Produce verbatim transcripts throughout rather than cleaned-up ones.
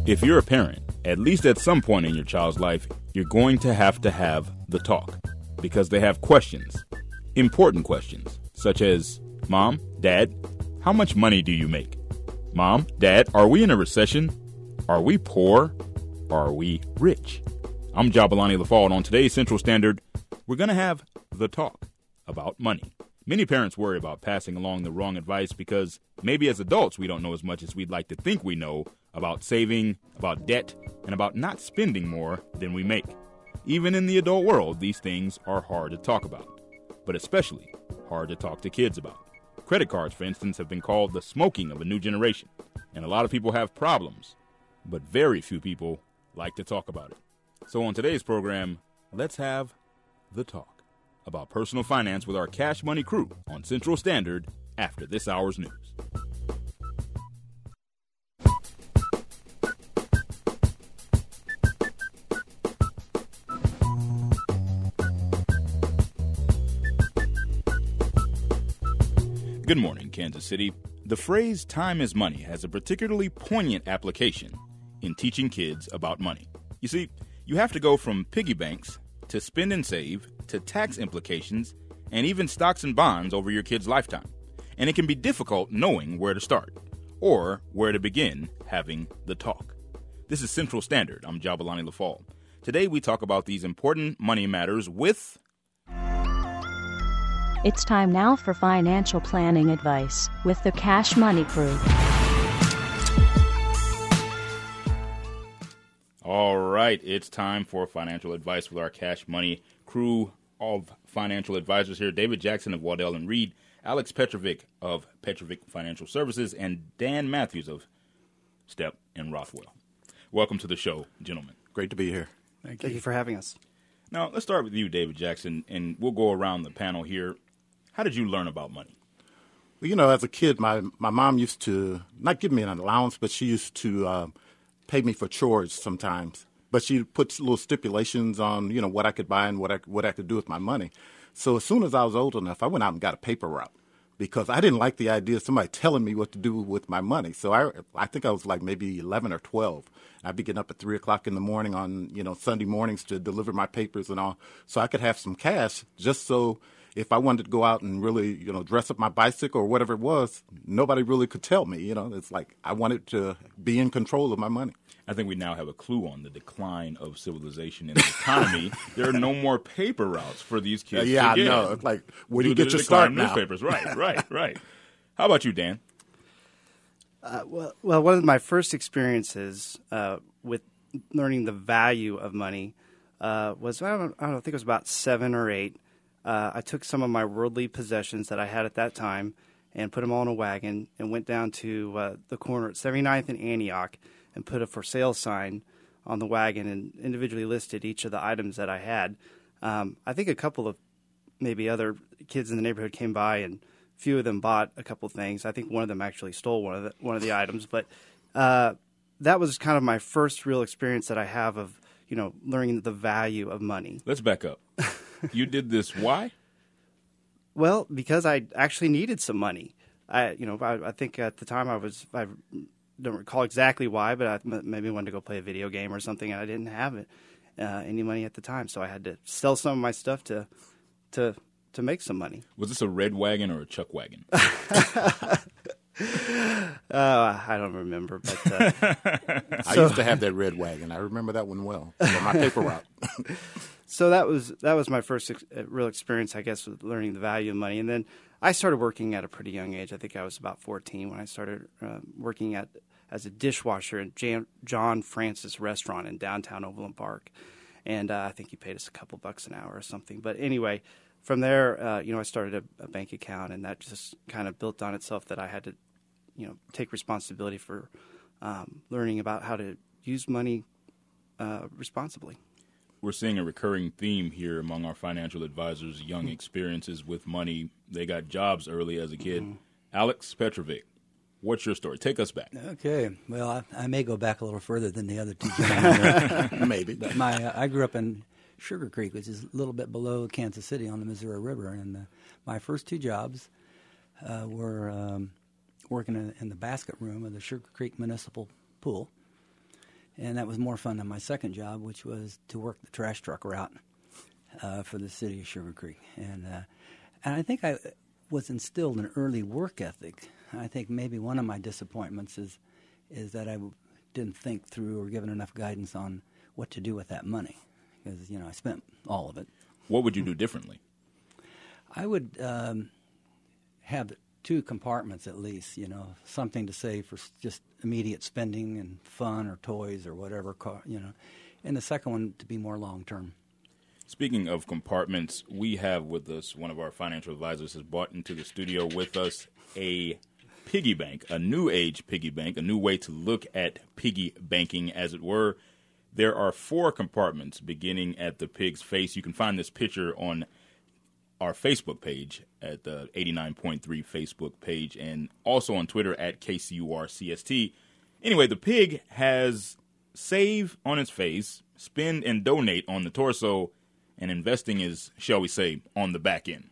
If you're a parent, at least at some point in your child's life, you're going to have to have the talk because they have questions, important questions, such as, Mom, Dad, how much money do you make? Mom, Dad, are we in a recession? Are we poor? Are we rich? I'm Jabalani LaFalle, and on today's Central Standard, we're going to have the talk about money. Many parents worry about passing along the wrong advice because maybe as adults we don't know as much as we'd like to think we know about saving, about debt, and about not spending more than we make. Even in the adult world, these things are hard to talk about, but especially hard to talk to kids about. Credit cards, for instance, have been called the smoking of a new generation, and a lot of people have problems, but very few people like to talk about it. So on today's program, let's have the talk about personal finance with our Cash Money crew on Central Standard after this hour's news. Good morning, Kansas City. The phrase time is money has a particularly poignant application in teaching kids about money. You see, you have to go from piggy banks to spend and save to tax implications and even stocks and bonds over your kid's lifetime. And it can be difficult knowing where to start or where to begin having the talk. This is Central Standard. I'm Jabalani LaFalle. Today we talk about these important money matters with... It's time now for financial planning advice with the Cash Money crew. All right, it's time for financial advice with our Cash Money crew of financial advisors here. David Jackson of Waddell and Reed, Alex Petrovic of Petrovic Financial Services, and Dan Matthews of Stepp and Rothwell. Welcome to the show, gentlemen. Great to be here. Thank you. Thank you for having us. Now, let's start with you, David Jackson, and we'll go around the panel here. How did you learn about money? Well, you know, as a kid, my, my mom used to not give me an allowance, but she used to uh, pay me for chores sometimes. But she put little stipulations on, you know, what I could buy and what I, what I could do with my money. So as soon as I was old enough, I went out and got a paper route because I didn't like the idea of somebody telling me what to do with my money. So I, I think I was like maybe eleven or twelve. I'd be getting up at three o'clock in the morning on, you know, Sunday mornings to deliver my papers and all, so I could have some cash just so if I wanted to go out and really, you know, dress up my bicycle or whatever it was, nobody really could tell me. You know, it's like I wanted to be in control of my money. I think we now have a clue on the decline of civilization and the economy. There are no more paper routes for these kids. Uh, yeah, to get. I know. It's like, where do you Due get to your the decline start of now? Newspapers, right, right, right. How about you, Dan? Uh, well, well, one of my first experiences uh, with learning the value of money uh, was, I don't, I don't think it was about seven or eight. Uh, I took some of my worldly possessions that I had at that time and put them all in a wagon and went down to uh, the corner at seventy-ninth and Antioch and put a for sale sign on the wagon and individually listed each of the items that I had. Um, I think a couple of maybe other kids in the neighborhood came by and a few of them bought a couple things. I think one of them actually stole one of the, one of the items. But uh, that was kind of my first real experience that I have of, you know, learning the value of money. Let's back up. You did this why? Well, because I actually needed some money. I, you know, I, I think at the time I was, I don't recall exactly why, but I maybe wanted to go play a video game or something, and I didn't have it, uh, any money at the time, so I had to sell some of my stuff to, to, to make some money. Was this a red wagon or a chuck wagon? uh, I don't remember, but uh, I so, used to have that red wagon. I remember that one well. For my paper route. So that was that was my first ex- real experience, I guess, with learning the value of money. And then I started working at a pretty young age. I think I was about fourteen when I started uh, working at as a dishwasher at Jan- John Francis Restaurant in downtown Overland Park. And uh, I think he paid us a couple bucks an hour or something. But anyway, from there, uh, you know, I started a, a bank account, and that just kind of built on itself that I had to, you know, take responsibility for um, learning about how to use money uh, responsibly. We're seeing a recurring theme here among our financial advisors, young experiences with money. They got jobs early as a kid. Mm-hmm. Alex Petrovic, what's your story? Take us back. Okay. Well, I, I may go back a little further than the other two gentlemen. Maybe. But my, uh, I grew up in Sugar Creek, which is a little bit below Kansas City on the Missouri River. And uh, my first two jobs uh, were um, working in, in the basket room of the Sugar Creek Municipal Pool. And that was more fun than my second job, which was to work the trash truck route uh, for the city of Sugar Creek. And uh, and I think I was instilled an early work ethic. I think maybe one of my disappointments is is that I didn't think through or given enough guidance on what to do with that money, because you know I spent all of it. What would you do differently? I would um, have two compartments at least, you know, something to save for just immediate spending and fun or toys or whatever, car, you know, and the second one to be more long-term. Speaking of compartments, we have with us, one of our financial advisors has brought into the studio with us a piggy bank, a new age piggy bank, a new way to look at piggy banking, as it were. There are four compartments beginning at the pig's face. You can find this picture on our Facebook page at the eighty-nine point three Facebook page, and also on Twitter at K C U R C S T. Anyway, the pig has save on its face, spend and donate on the torso, and investing is, shall we say, on the back end.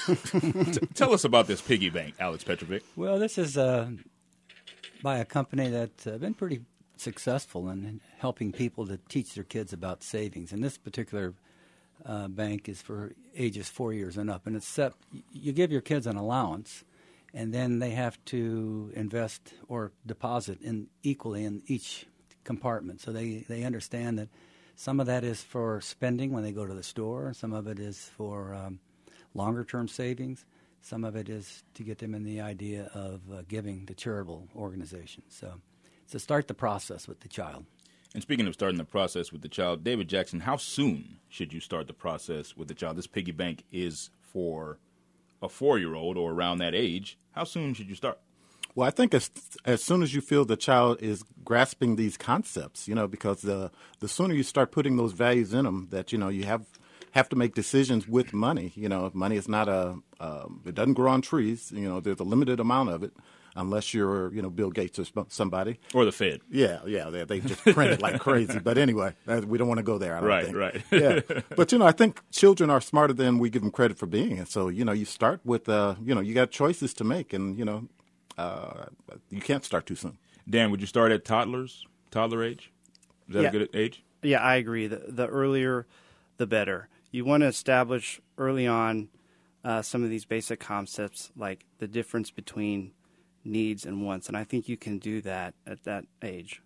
T- tell us about this piggy bank, Alex Petrovic. Well, this is uh, by a company that's uh, been pretty successful in helping people to teach their kids about savings. And this particular uh, bank is for ages four years and up. And it's set, you give your kids an allowance, and then they have to invest or deposit in equally in each compartment. So they, they understand that some of that is for spending when they go to the store. Some of it is for um, longer-term savings. Some of it is to get them in the idea of uh, giving to charitable organizations. So to start the process with the child. And speaking of starting the process with the child, David Jackson, how soon should you start the process with the child? This piggy bank is for a four-year-old or around that age. How soon should you start? Well, I think as as soon as you feel the child is grasping these concepts, you know, because the the sooner you start putting those values in them, that, you know, you have have to make decisions with money. You know, money is not a, um, it doesn't grow on trees. You know, there's a limited amount of it, unless you're, you know, Bill Gates or somebody. Or the Fed. Yeah, yeah, they, they just print it like crazy. But anyway, we don't want to go there, I don't right, think. Right, right. Yeah. But, you know, I think children are smarter than we give them credit for being. And so, you know, you start with, uh, you know, you got choices to make, and, you know, uh, you can't start too soon. Dan, would you start at toddlers, toddler age? Is that Yeah. a good age? Yeah, I agree. The, the earlier, the better. You want to establish early on uh, some of these basic concepts, like the difference between needs and wants, and I think you can do that at that age.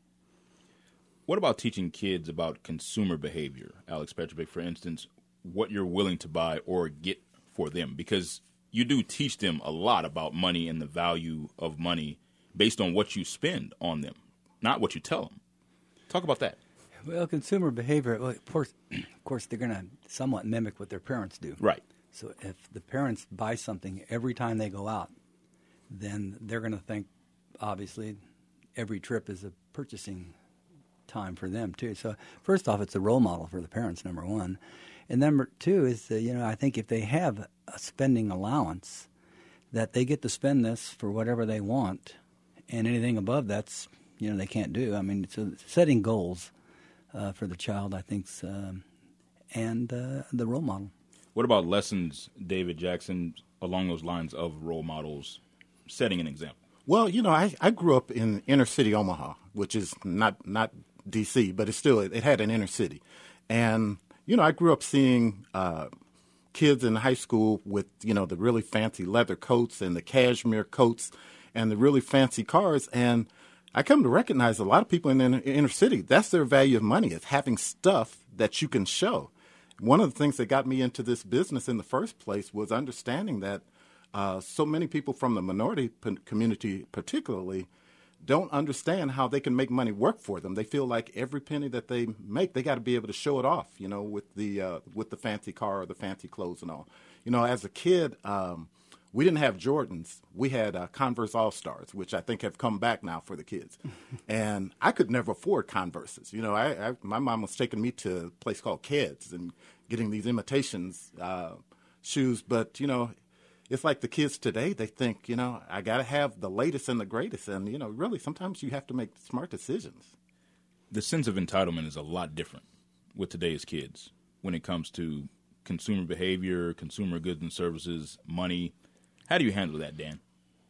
What about teaching kids about consumer behavior, Alex Petrovic, for instance, what you're willing to buy or get for them? Because you do teach them a lot about money and the value of money based on what you spend on them, not what you tell them. Talk about that. Well, consumer behavior, well, of course, of course, they're going to somewhat mimic what their parents do. Right. So if the parents buy something every time they go out, then they're going to think, obviously, every trip is a purchasing time for them, too. So first off, it's a role model for the parents, number one. And number two is, uh, you know, I think if they have a spending allowance, that they get to spend this for whatever they want, and anything above that's, you know, they can't do. I mean, so setting goals uh, for the child, I think, um, and uh, the role model. What about lessons, David Jackson, along those lines of role models, setting an example? Well, you know, I, I grew up in inner city Omaha, which is not not D C, but it's still, it, it had an inner city. And, you know, I grew up seeing uh, kids in high school with, you know, the really fancy leather coats and the cashmere coats and the really fancy cars. And I come to recognize a lot of people in the inner, inner city, that's their value of money, is having stuff that you can show. One of the things that got me into this business in the first place was understanding that uh, so many people from the minority p- community particularly don't understand how they can make money work for them. They feel like every penny that they make, they got to be able to show it off, you know, with the uh, with the fancy car or the fancy clothes and all. You know, as a kid, um, we didn't have Jordans. We had uh, Converse All-Stars, which I think have come back now for the kids. And I could never afford Converses. You know, I, I my mom was taking me to a place called Keds and getting these imitations uh, shoes. But, you know, it's like the kids today, they think, you know, I got to have the latest and the greatest. And, you know, really, sometimes you have to make smart decisions. The sense of entitlement is a lot different with today's kids when it comes to consumer behavior, consumer goods and services, money. How do you handle that, Dan?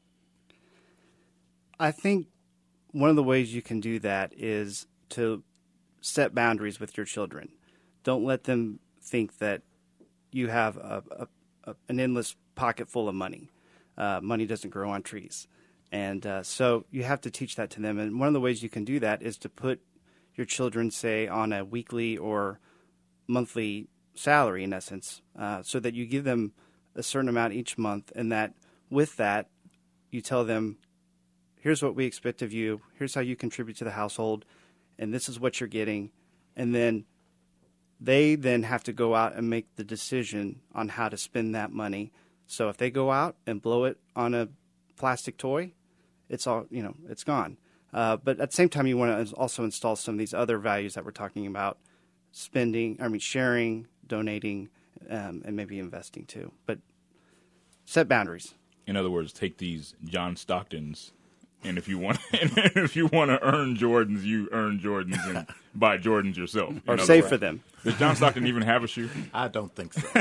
I think one of the ways you can do that is to set boundaries with your children. Don't let them think that you have a, a, a, an endless pocket full of money. Uh, money doesn't grow on trees. And uh, so you have to teach that to them. And one of the ways you can do that is to put your children, say, on a weekly or monthly salary, in essence, uh, so that you give them a certain amount each month, and that with that, you tell them, here's what we expect of you, here's how you contribute to the household, and this is what you're getting. And then they then have to go out and make the decision on how to spend that money. So if they go out and blow it on a plastic toy, it's all, you know, it's gone. Uh, but at the same time, you want to also install some of these other values that we're talking about, spending, I mean, sharing, donating, um, and maybe investing too. But set boundaries. In other words, take these John Stocktons, and if you want, and if you want to earn Jordans, you earn Jordans and buy Jordans yourself. Or save for them. Does John Stockton even have a shoe? I don't think so.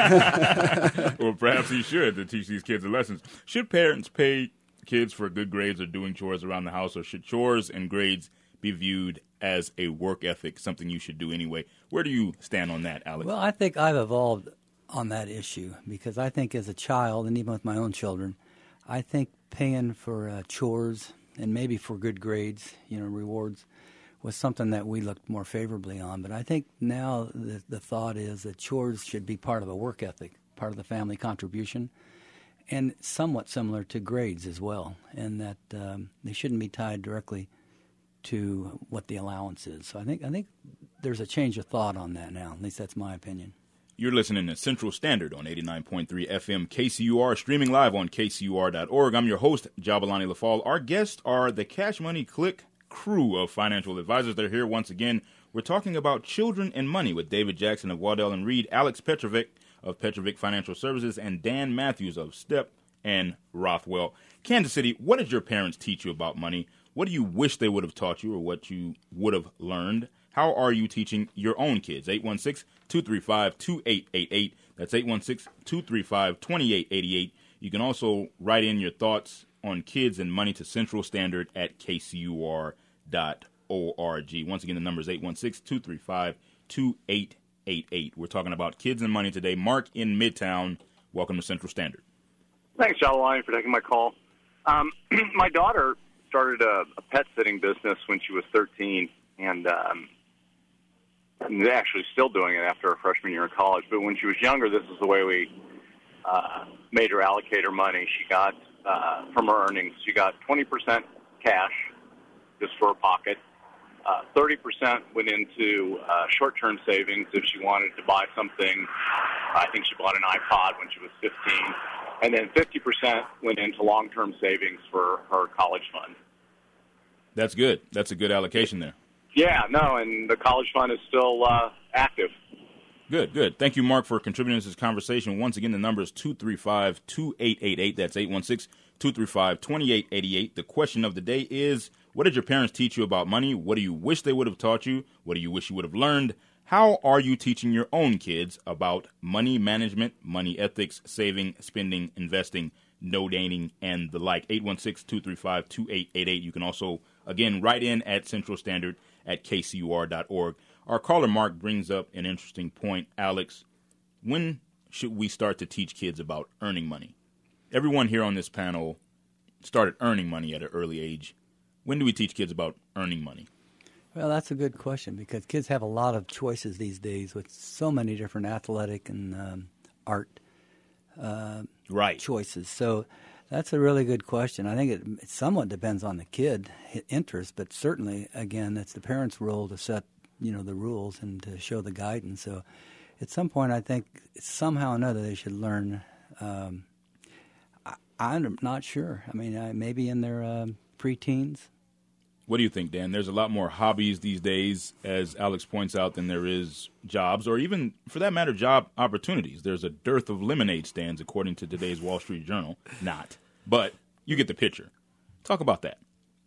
Well, perhaps he should, to teach these kids the lessons. Should parents pay kids for good grades or doing chores around the house, or should chores and grades be viewed as a work ethic, something you should do anyway? Where do you stand on that, Alex? Well, I think I've evolved on that issue because I think as a child, and even with my own children, I think paying for uh, chores and maybe for good grades, you know, rewards, was something that we looked more favorably on. But I think now the, the thought is that chores should be part of a work ethic, part of the family contribution, and somewhat similar to grades as well, and that um, they shouldn't be tied directly to what the allowance is. So I think I think there's a change of thought on that now. At least that's my opinion. You're listening to Central Standard on eighty-nine point three F M K C U R, streaming live on K C U R dot org. I'm your host, Jabalani LaFall. Our guests are the Cash Money Click crew of financial advisors. They're here once again. We're talking about children and money with David Jackson of Waddell and Reed, Alex Petrovic of Petrovic Financial Services, and Dan Matthews of Step and Rothwell. Kansas City, what did your parents teach you about money? What do you wish they would have taught you, or what you would have learned? How are you teaching your own kids? eight one six, two three five, two eight eight eight. That's eight one six, two three five, two eight eight eight. You can also write in your thoughts on kids and money to Central Standard at K C U R dot org. Once again, the number is eight one six, two three five, two eight eight eight. We're talking about kids and money today. Mark in Midtown, welcome to Central Standard. Thanks, Jabalani, for taking my call. Um, my daughter started a, a pet sitting business when she was thirteen, and um, they're actually still doing it after her freshman year in college. But when she was younger, this is the way we uh, made her allocate her money. She got, uh, from her earnings, she got twenty percent cash just for her pocket. Uh, thirty percent went into uh, short-term savings if she wanted to buy something. I think she bought an iPod when she was fifteen. And then fifty percent went into long-term savings for her college fund. That's good. That's a good allocation there. Yeah, no, and the college fund is still uh, active. Good, good. Thank you, Mark, for contributing to this conversation. Once again, the number is two three five, two eight eight eight. That's eight one six, two three five, two eight eight eight. The question of the day is, what did your parents teach you about money? What do you wish they would have taught you? What do you wish you would have learned? How are you teaching your own kids about money management, money ethics, saving, spending, investing, no-dating, and the like? eight one six, two three five, two eight eight eight. You can also, again, write in at Central Standard at K C U R dot org. Our caller, Mark, brings up an interesting point. Alex, when should we start to teach kids about earning money? Everyone here on this panel started earning money at an early age. When do we teach kids about earning money? Well, that's a good question because kids have a lot of choices these days with so many different athletic and um, art uh, right. choices. So that's a really good question. I think it, it somewhat depends on the kid interest, but certainly, again, it's the parents' role to set, you know, the rules and to show the guidance. So at some point, I think somehow or another they should learn. Um, I, I'm not sure. I mean, I, maybe in their um, preteens. What do you think, Dan? There's a lot more hobbies these days, as Alex points out, than there is jobs, or even, for that matter, job opportunities. There's a dearth of lemonade stands, according to today's Wall Street Journal. Not. But you get the picture. Talk about that.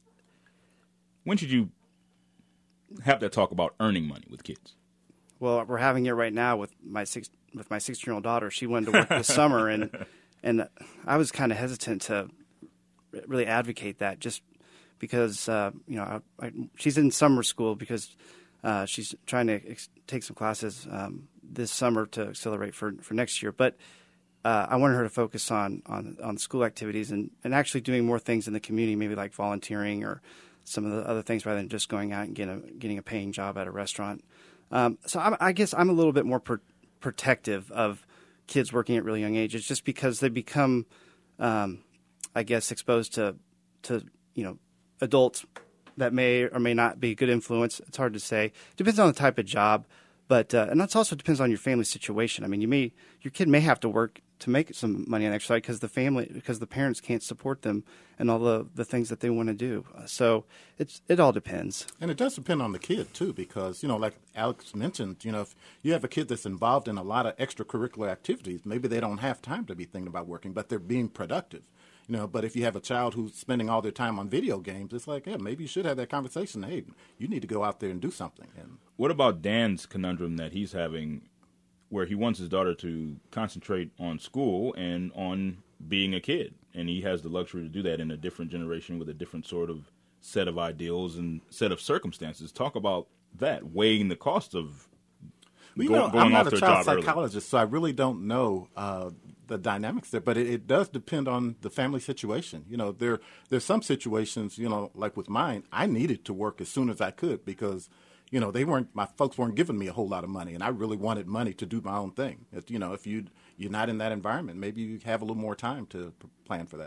When should you have that talk about earning money with kids? Well, we're having it right now with my six with my sixteen-year-old daughter. She wanted to work this summer, and and I was kind of hesitant to really advocate that just because, uh, you know, I, I, she's in summer school because Uh, she's trying to ex- take some classes um, this summer to accelerate for, for next year. But uh, I wanted her to focus on, on, on school activities and, and actually doing more things in the community, maybe like volunteering or some of the other things rather than just going out and getting a, getting a paying job at a restaurant. Um, so I'm, I guess I'm a little bit more pr- protective of kids working at really young ages just because they become, um, I guess, exposed to, to, you know, adults that may or may not be a good influence. It's hard to say. Depends on the type of job. But uh, and that also depends on your family situation. I mean, you may your kid may have to work to make some money on the extra side because the family because the parents can't support them and all the the things that they want to do. So it's it all depends. And it does depend on the kid too, because you know, like Alex mentioned, you know, if you have a kid that's involved in a lot of extracurricular activities, maybe they don't have time to be thinking about working, but they're being productive. You know, but if you have a child who's spending all their time on video games, it's like, yeah, maybe you should have that conversation. Hey, you need to go out there and do something. And what about Dan's conundrum that he's having where he wants his daughter to concentrate on school and on being a kid? And he has the luxury to do that in a different generation with a different sort of set of ideals and set of circumstances. Talk about that, weighing the cost of well, you go, know, going I'm not off a their child job psychologist, early. so I really don't know uh, the dynamics there. But it, it does depend on the family situation. You know, there there's some situations, you know, like with mine, I needed to work as soon as I could because, you know, they weren't my folks weren't giving me a whole lot of money, and I really wanted money to do my own thing. If, you know, if you you're not in that environment, maybe you have a little more time to plan for that.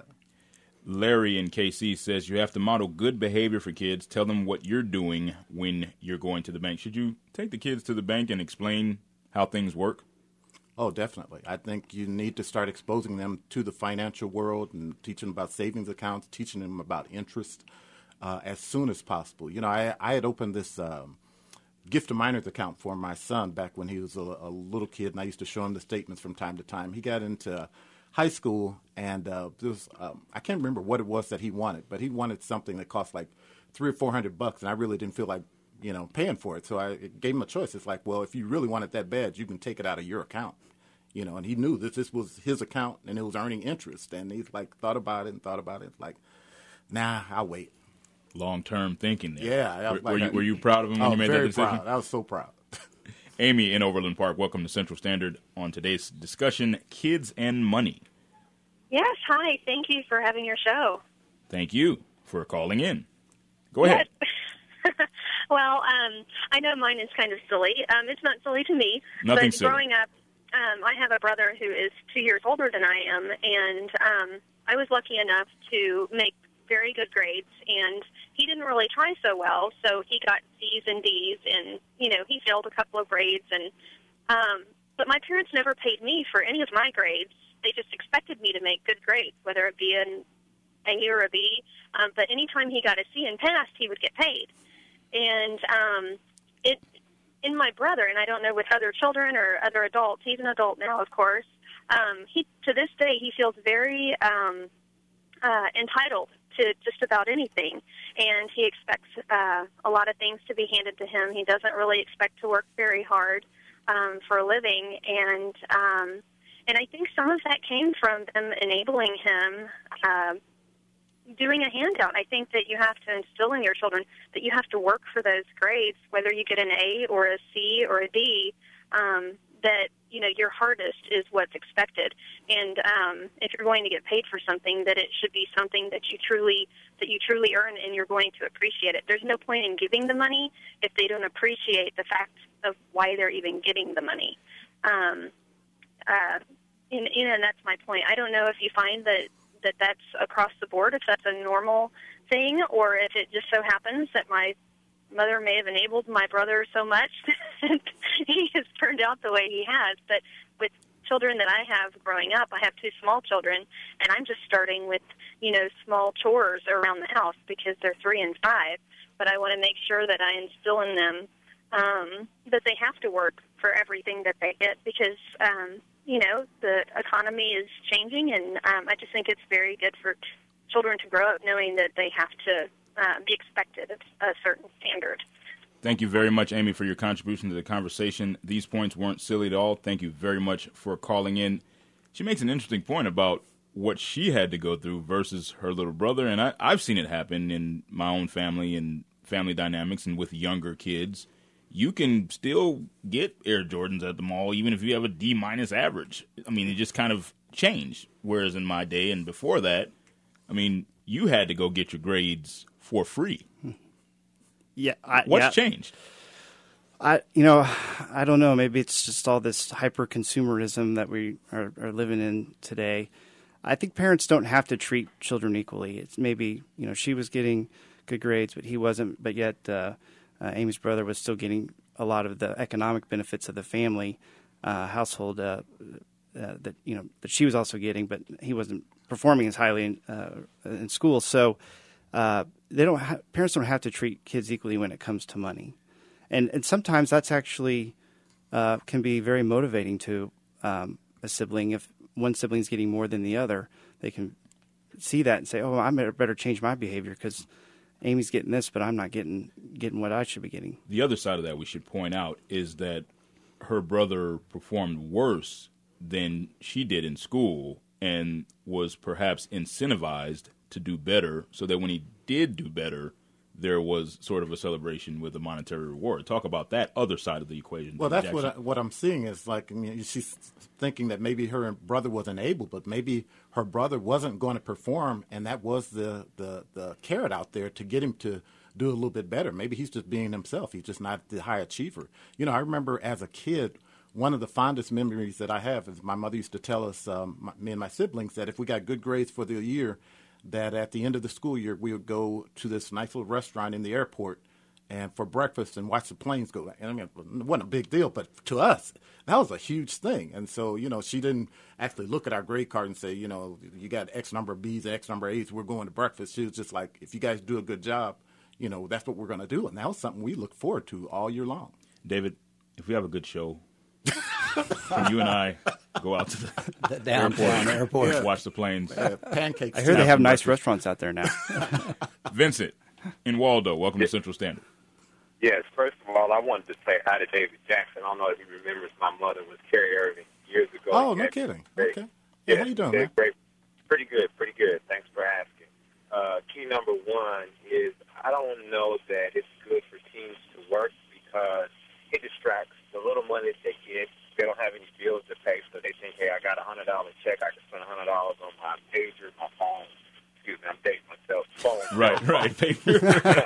Larry in K C says you have to model good behavior for kids. Tell them what you're doing when you're going to the bank. Should you take the kids to the bank and explain how things work? Oh, definitely. I think you need to start exposing them to the financial world and teaching them about savings accounts, teaching them about interest uh, as soon as possible. You know, I, I had opened this um, gift of minors account for my son back when he was a, a little kid, and I used to show him the statements from time to time. He got into high school, and uh, there was, um, I can't remember what it was that he wanted, but he wanted something that cost like three or four hundred bucks, and I really didn't feel like, you know, paying for it. So I gave him a choice. It's like, well, if you really want it that bad, you can take it out of your account, you know. And he knew that this was his account, and it was earning interest. And he's like, thought about it and thought about it. Like, nah, I'll wait. Long-term thinking there. Yeah. I, were, like, were, you, were you proud of him when I you made very that decision? Proud. I was so proud. Amy in Overland Park, welcome to Central Standard on today's discussion, Kids and Money. Yes, hi. Thank you for having your show. Thank you for calling in. Go ahead. Yes. Well, um, I know mine is kind of silly. Um, it's not silly to me. Nothing but silly. Growing up, um, I have a brother who is two years older than I am, and um, I was lucky enough to make very good grades, and he didn't really try so well, so he got C's and D's, and, you know, he failed a couple of grades, and um, but my parents never paid me for any of my grades. They just expected me to make good grades, whether it be an A or a B. Um, but anytime he got a C and passed, he would get paid. And um, it, in my brother, and I don't know with other children or other adults, he's an adult now, of course, um, he to this day he feels very um, uh, entitled to just about anything. And he expects uh, a lot of things to be handed to him. He doesn't really expect to work very hard um, for a living. And um And I think some of that came from them enabling him uh, doing a handout. I think that you have to instill in your children that you have to work for those grades, whether you get an A or a C or a D, um, that, you know, your hardest is what's expected. And um, if you're going to get paid for something, that it should be something that you truly that you truly earn and you're going to appreciate it. There's no point in giving the money if they don't appreciate the fact of why they're even getting the money. Um, uh, and, and that's my point. I don't know if you find that, that that's across the board, if that's a normal thing, or if it just so happens that my mother may have enabled my brother so much that he has turned out the way he has. But with children that I have growing up, I have two small children, and I'm just starting with, you know, small chores around the house because they're three and five. But I want to make sure that I instill in them um, that they have to work for everything that they get because, um, you know, the economy is changing, and um, I just think it's very good for children to grow up knowing that they have to uh, be expected of a certain standard. Thank you very much, Amy, for your contribution to the conversation. These points weren't silly at all. Thank you very much for calling in. She makes an interesting point about what she had to go through versus her little brother, and I, I've seen it happen in my own family and family dynamics and with younger kids. you can still get Air Jordans at the mall even if you have a D minus average. I mean, it just kind of changed. Whereas in my day and before that, I mean, you had to go get your grades for free. Yeah, I, What's yeah. changed? I, you know, I don't know. Maybe it's just all this hyper consumerism that we are, are living in today. I think parents don't have to treat children equally. It's maybe, you know, she was getting good grades, but he wasn't. But yet, uh, uh, Amy's brother was still getting a lot of the economic benefits of the family uh, household uh, uh, that you know that she was also getting, but he wasn't performing as highly in, uh, in school. So uh, they don't. Ha- parents don't have to treat kids equally when it comes to money. And and sometimes that's actually uh, can be very motivating to um, a sibling. If one sibling's getting more than the other, they can see that and say, "Oh, I better change my behavior because Amy's getting this, but I'm not getting getting what I should be getting." The other side of that we should point out is that her brother performed worse than she did in school and was perhaps incentivized to do better, so that when he did do better, there was sort of a celebration with a monetary reward. Talk about that other side of the equation. Well, that's Jackson. what I, what I'm seeing is like I mean, she's thinking that maybe her brother wasn't able, but maybe her brother wasn't going to perform, and that was the, the, the carrot out there to get him to do a little bit better. Maybe he's just being himself. He's just not the high achiever. You know, I remember as a kid, one of the fondest memories that I have is my mother used to tell us, um, my, me and my siblings, that if we got good grades for the year, that at the end of the school year, we would go to this nice little restaurant in the airport and for breakfast and watch the planes go. And I mean, it wasn't a big deal, but to us, that was a huge thing. And so, you know, she didn't actually look at our grade card and say, you know, you got X number of B's, X number of A's, we're going to breakfast. She was just like, if you guys do a good job, you know, that's what we're going to do. And that was something we look forward to all year long. David, if we have a good show, can you and I go out to the, the downtown airport, yeah. watch the planes? Uh, pancakes. I hear they have nice breakfast. restaurants out there now. Vincent, in Waldo, welcome to Central Standard. Yes, first of all, I wanted to say hi to David Jackson. I don't know if he remembers my mother was Carrie Irving years ago. Oh, no kidding. Great. Okay. Yeah, Yeah, how you doing, man? Great. Pretty good, pretty good. Thanks for asking. Uh, key number one is I don't know that it's good for teens to work because it distracts the little money they get. They don't have any bills to pay, so they think, hey, I got a one hundred dollars check. I can spend one hundred dollars on my pager, my phone. Excuse me, I'm dating myself. Phone. Right, right. Pager.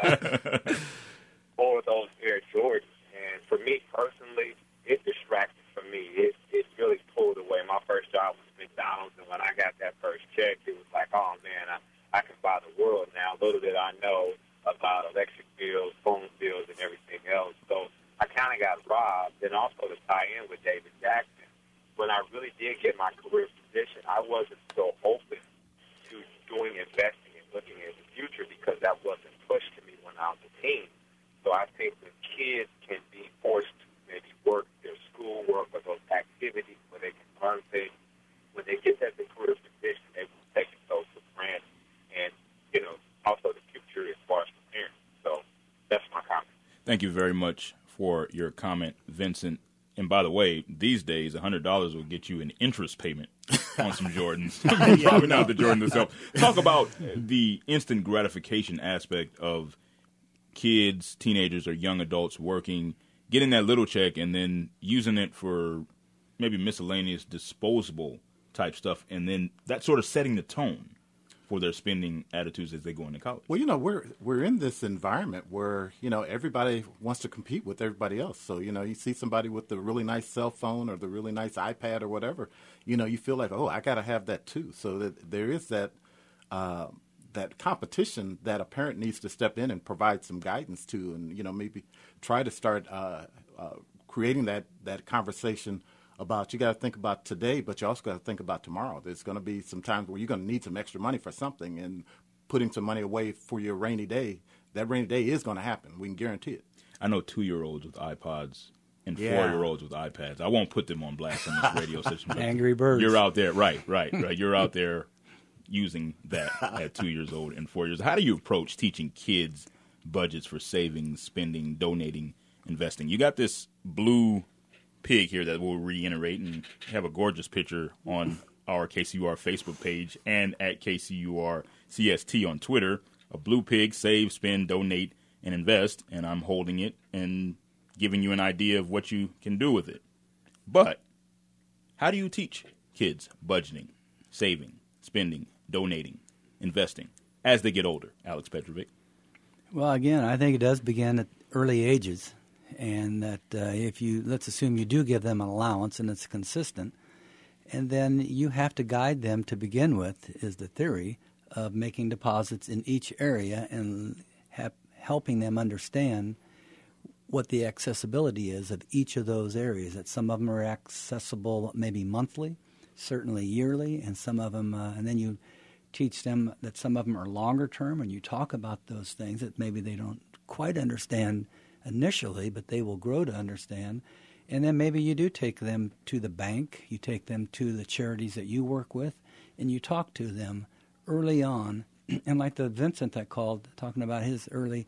Or those Air Jordans. And for me personally, it distracted from me. It, it really pulled away. My first job was McDonald's, and when I got that first check, it was like, oh, man, I, I can buy the world now. Little did I know about electric bills, phone bills, and everything else. So I kind of got robbed. And also to tie in with David Jackson, when I really did get my career position, I wasn't so open to doing investing and looking at the future because that wasn't pushed to me when I was a teen. So I think when kids can be forced to maybe work their schoolwork or those activities where they can learn things, when they get that career position, they will take it so for granted. And, you know, also the future as far as the parents. So that's my comment. Thank you very much for your comment, Vincent. And by the way, these days, one hundred dollars will get you an interest payment on some Jordans. Probably not the Jordan itself. Talk about the instant gratification aspect of kids, teenagers, or young adults working, getting that little check, and then using it for maybe miscellaneous disposable type stuff, and then that sort of setting the tone for their spending attitudes as they go into college. Well, you know, we're we're in this environment where, you know, everybody wants to compete with everybody else. So, you know, you see somebody with the really nice cell phone or the really nice iPad or whatever, you know, you feel like, oh, I got to have that too. So that there is that uh, that competition that a parent needs to step in and provide some guidance to, and, you know, maybe try to start uh, uh, creating that, that conversation about you got to think about today, but you also got to think about tomorrow. There's going to be some times where you're going to need some extra money for something, and putting some money away for your rainy day, that rainy day is going to happen. We can guarantee it. I know two-year-olds with iPods and Yeah. four-year-olds with iPads. I won't put them on blast on this radio station. but Angry Birds. You're out there, right, right, right. You're out there using that at two years old and four years. How do you approach teaching kids budgets for saving, spending, donating, investing? You got this blue pig here that we'll reiterate and have a gorgeous picture on our K C U R Facebook page and at K C U R C S T on Twitter. A blue pig, save, spend, donate, and invest. And I'm holding it and giving you an idea of what you can do with it. But how do you teach kids budgeting, saving, spending, donating, investing as they get older, Alex Petrovic? Well, again, I think it does begin at early ages, and that uh, if you, let's assume you do give them an allowance and it's consistent, and then you have to guide them to begin with, is the theory, of making deposits in each area and have, helping them understand what the accessibility is of each of those areas. That some of them are accessible maybe monthly, certainly yearly, and some of them, uh, and then you teach them that some of them are longer term, and you talk about those things that maybe they don't quite understand initially, but they will grow to understand. And then maybe you do take them to the bank, you take them to the charities that you work with, and you talk to them early on. And like the Vincent that called, talking about his early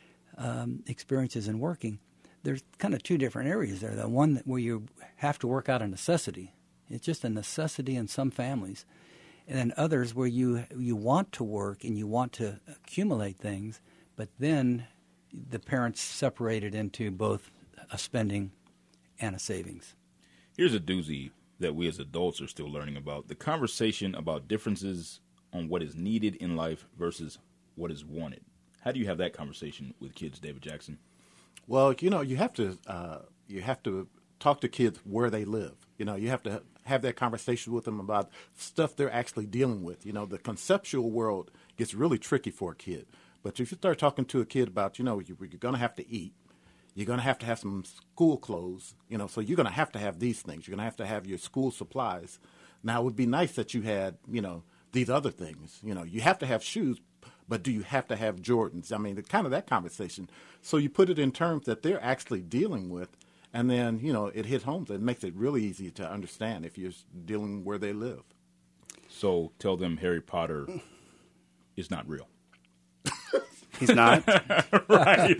um, experiences in working, there's kind of two different areas there. The one that where you have to work out a necessity. It's just a necessity in some families. And then others where you you want to work and you want to accumulate things, but then the parents separate it into both a spending and a savings. Here's a doozy that we as adults are still learning about: the conversation about differences on what is needed in life versus what is wanted. How do you have that conversation with kids, David Jackson? Well, you know, you have to uh, you have to talk to kids where they live. You know, you have to have that conversation with them about stuff they're actually dealing with. You know, the conceptual world gets really tricky for a kid. But if you start talking to a kid about, you know, you're going to have to eat, you're going to have to have some school clothes, you know, so you're going to have to have these things. You're going to have to have your school supplies. Now, it would be nice that you had, you know, these other things. You know, you have to have shoes, but do you have to have Jordans? I mean, the, kind of that conversation. So you put it in terms that they're actually dealing with. And then, you know, it hits home. It makes it really easy to understand if you're dealing where they live. So tell them Harry Potter is not real. He's not. Right.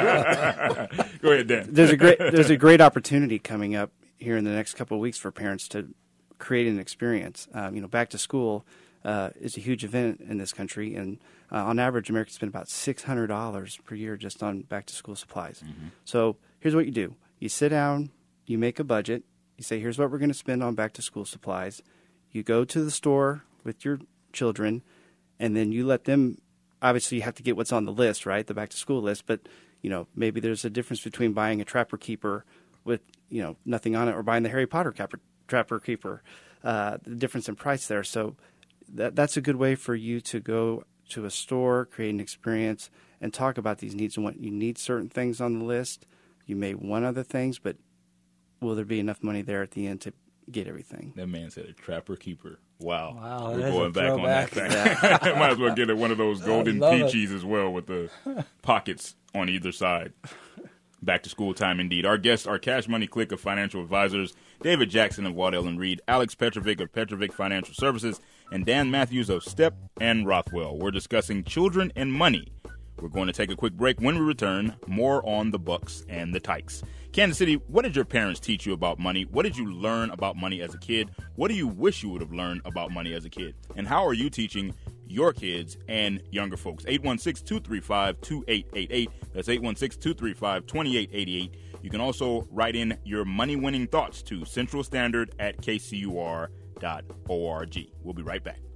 Go ahead, Dan. There's a great there's a great opportunity coming up here in the next couple of weeks for parents to create an experience. Um, you know, back to school uh, is a huge event in this country, and uh, on average, Americans spend about six hundred dollars per year just on back to school supplies. Mm-hmm. So here's what you do. You sit down, you make a budget, you say, here's what we're going to spend on back-to-school supplies. You go to the store with your children, and then you let them, obviously you have to get what's on the list, right, the back-to-school list, but, you know, maybe there's a difference between buying a Trapper Keeper with, you know, nothing on it or buying the Harry Potter Capper, Trapper Keeper, uh, the difference in price there. So that that's a good way for you to go to a store, create an experience, and talk about these needs and what you need certain things on the list. You may want other things, but will there be enough money there at the end to get everything? That man said a Trapper Keeper. Wow. Wow, We're that's going a back on that throwback. thing. Might as well get it one of those golden love it. peaches as well with the pockets on either side. Back to school time indeed. Our guests are Cash Money Clique of financial advisors, David Jackson of Waddell and Reed, Alex Petrovic of Petrovic Financial Services, and Dan Matthews of Step and Rothwell. We're discussing children and money. We're going to take a quick break. When we return, more on the Bucks and the Tykes. Kansas City, what did your parents teach you about money? What did you learn about money as a kid? What do you wish you would have learned about money as a kid? And how are you teaching your kids and younger folks? eight one six, two three five, two eight eight eight. That's eight one six, two three five, two eight eight eight. You can also write in your money-winning thoughts to Central Standard at k c u r dot org. We'll be right back.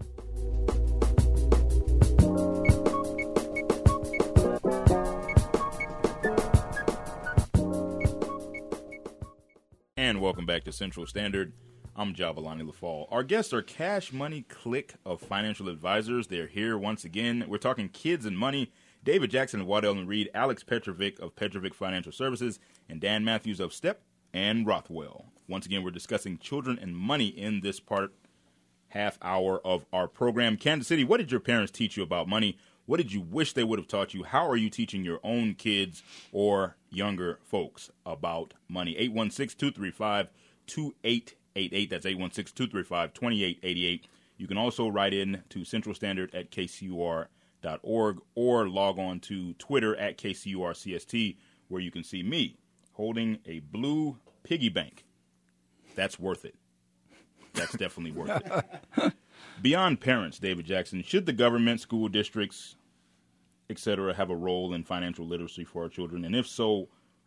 And welcome back to Central Standard. I'm Jabalani LaFall. Our guests are Cash Money Clique of financial advisors. They're here once again. We're talking kids and money. David Jackson of Waddell and Reed, Alex Petrovic of Petrovic Financial Services, and Dan Matthews of Step and Rothwell. Once again, we're discussing children and money in this part half hour of our program. Kansas City, what did your parents teach you about money? What did you wish they would have taught you? How are you teaching your own kids or younger folks about money? eight one six, two three five, two eight eight eight. That's eight one six, two three five, two eight eight eight. You can also write in to Central Standard at k c u r dot org or log on to Twitter at K C U R C S T, where you can see me holding a blue piggy bank. That's worth it. That's definitely worth it. Beyond parents, David Jackson, should the government, school districts, et cetera, have a role in financial literacy for our children? And if so,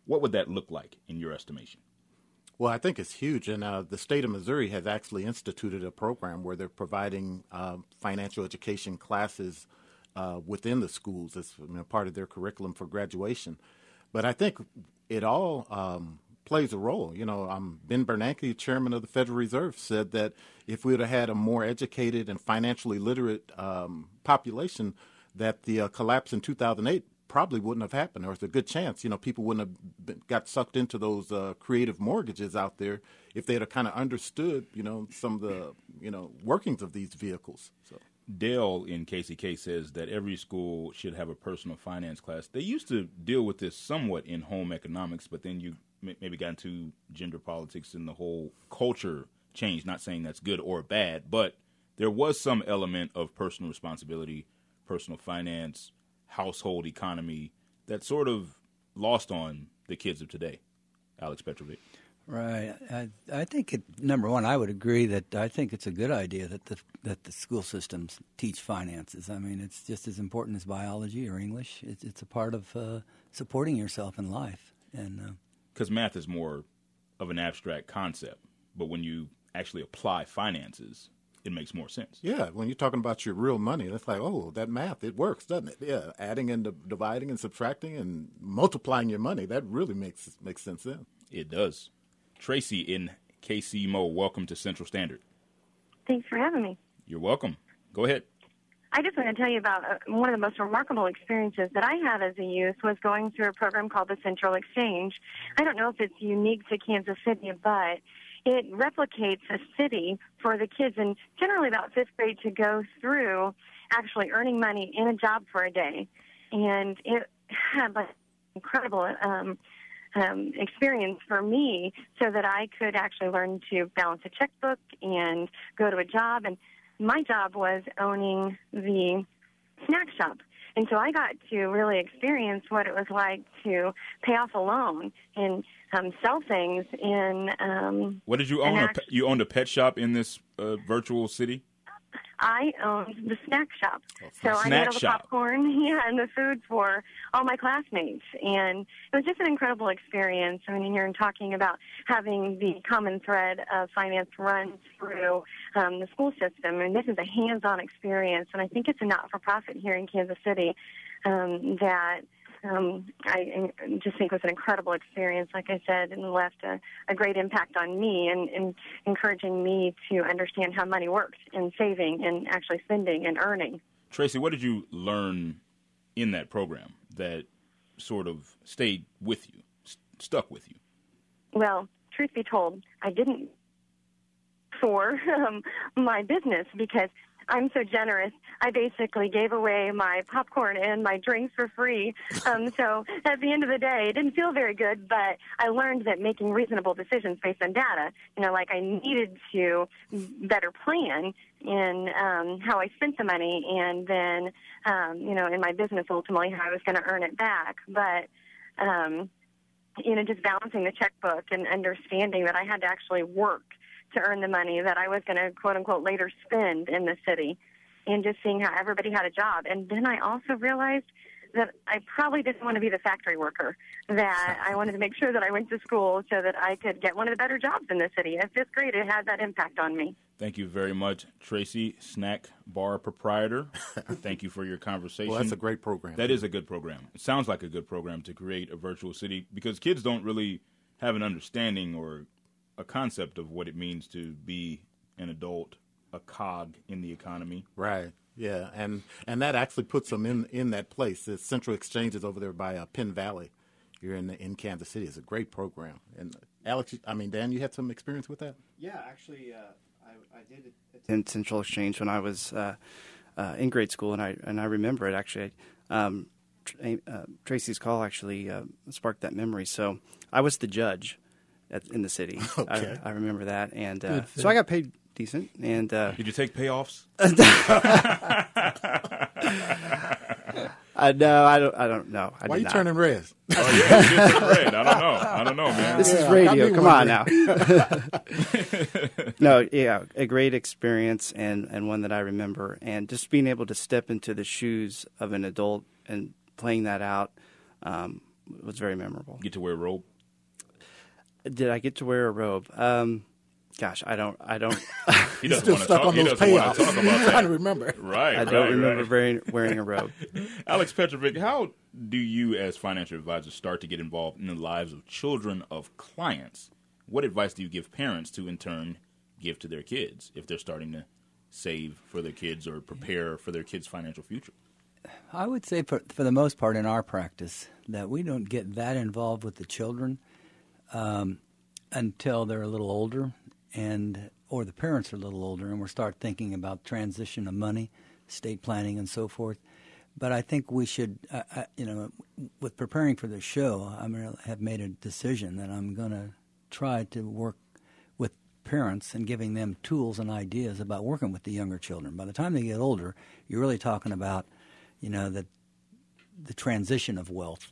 What would that look like in your estimation? Well, I think it's huge, and uh, the state of Missouri has actually instituted a program where they're providing uh, financial education classes uh, within the schools as you know, part of their curriculum for graduation. But I think it all um, plays a role. You know, um, Ben Bernanke, chairman of the Federal Reserve, said that if we would have had a more educated and financially literate um, population, that the uh, collapse in two thousand eight probably wouldn't have happened, or it's a good chance, you know, people wouldn't have been, got sucked into those uh, creative mortgages out there if they'd have kind of understood, you know, some of the, you know, workings of these vehicles. So Dale in K C K says that every school should have a personal finance class. They used to deal with this somewhat in home economics, but then you m- maybe got into gender politics and the whole culture changed. Not saying that's good or bad, but there was some element of personal responsibility, personal finance, household economy that sort of lost on the kids of today. Alex Petrovic. Right. I, I think, it, number one, I would agree that I think it's a good idea that the that the school systems teach finances. I mean, it's just as important as biology or English. It's, it's a part of uh, supporting yourself in life. And because uh, math is more of an abstract concept, but when you actually apply finances, it makes more sense. Yeah, when you're talking about your real money, it's like, oh, that math, it works, doesn't it? Yeah, adding and dividing and subtracting and multiplying your money, that really makes makes sense then. It does. Tracy in K C Mo, welcome to Central Standard. Thanks for having me. You're welcome. Go ahead. I just want to tell you about uh, one of the most remarkable experiences that I had as a youth was going through a program called the Central Exchange. I don't know if it's unique to Kansas City, but it replicates a city for the kids in generally about fifth grade to go through actually earning money in a job for a day. And it had like incredible um, um, experience for me so that I could actually learn to balance a checkbook and go to a job. And my job was owning the snack shop. And so I got to really experience what it was like to pay off a loan and um, sell things in. Um, what did you own? Act- a pe- you owned a pet shop in this uh, virtual city? I owned the snack shop. Oh, so snack I made all the shop. popcorn, yeah, and the food for all my classmates. And it was just an incredible experience. I mean, you're talking about having the common thread of finance run through um, the school system. And this is a hands-on experience. And I think it's a not-for-profit here in Kansas City um, that um, I just think was an incredible experience, like I said, and left a, a great impact on me and, and encouraging me to understand how money works and saving and actually spending and earning. Tracy, what did you learn in that program that sort of stayed with you, st- stuck with you? Well, truth be told, I didn't for um, my business because I'm so generous. I basically gave away my popcorn and my drinks for free. Um, so at the end of the day, it didn't feel very good, but I learned that making reasonable decisions based on data, you know, like I needed to better plan in um, how I spent the money and then, um, you know, in my business ultimately how I was going to earn it back. But, um, you know, just balancing the checkbook and understanding that I had to actually work to earn the money that I was going to, quote unquote, later spend in the city, and just seeing how everybody had a job. And then I also realized that I probably didn't want to be the factory worker, that I wanted to make sure that I went to school so that I could get one of the better jobs in the city. At fifth grade, it had that impact on me. Thank you very much, Tracy, snack bar proprietor. Thank you for your conversation. Well, that's a great program. That is a good program. It sounds like a good program to create a virtual city because kids don't really have an understanding or a concept of what it means to be an adult, a cog in the economy. Right. Yeah, and and that actually puts them in, in that place. The Central Exchange is over there by uh, Penn Valley. You're in in Kansas City. It's a great program. And Alex, I mean Dan, you had some experience with that? Yeah, actually, uh, I, I did attend Central Exchange when I was uh, uh, in grade school, and I and I remember it actually. Um, uh, Tracy's call actually uh, sparked that memory. So I was the judge at, in the city. Okay. I, I remember that, and uh, so I got paid decent. And uh, did you take payoffs? I no, I don't. I don't know. I Why are you not. turning red? Oh yeah, you did turn red. I don't know. I don't know, man. This Yeah, is radio. I Come mean, on now. No, yeah, a great experience and, and one that I remember. And just being able to step into the shoes of an adult and playing that out um, was very memorable. Get to wear a robe? Did I get to wear a robe? Um, gosh, I don't. I don't. He doesn't Still want to stuck talk, on he those doesn't want payouts. to talk about that. Trying to remember. Right, I right, don't remember right. wearing, wearing a robe. Alex Petrovic, how do you as financial advisors start to get involved in the lives of children of clients? What advice do you give parents to, in turn, give to their kids if they're starting to save for their kids or prepare for their kids' financial future? I would say for, for the most part in our practice that we don't get that involved with the children um, until they're a little older and or the parents are a little older and we start thinking about transition of money, estate planning and so forth. But I think we should, uh, uh, you know, with preparing for the show, I mean, I have made a decision that I'm going to try to work with parents and giving them tools and ideas about working with the younger children. By the time they get older, you're really talking about, you know, the the transition of wealth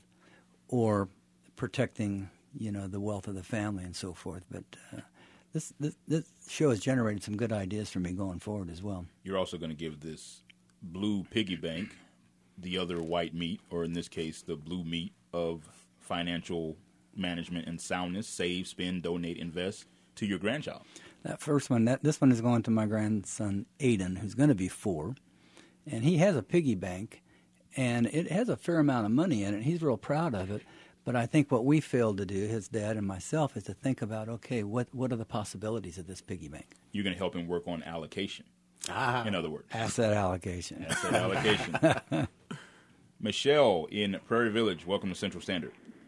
or protecting, you know, the wealth of the family and so forth. But uh, this, this this show has generated some good ideas for me going forward as well. You're also going to give this blue piggy bank the other white meat, or in this case, the blue meat of financial management and soundness, save, spend, donate, invest, to your grandchild. That first one, that this one is going to my grandson, Aiden, who's going to be four. And he has a piggy bank, and it has a fair amount of money in it. He's real proud of it. But I think what we failed to do, his dad and myself, is to think about, okay, what, what are the possibilities of this piggy bank? You're going to help him work on allocation, Ah. in other words. Asset allocation. Asset allocation. Michelle in Prairie Village, welcome to Central Standard.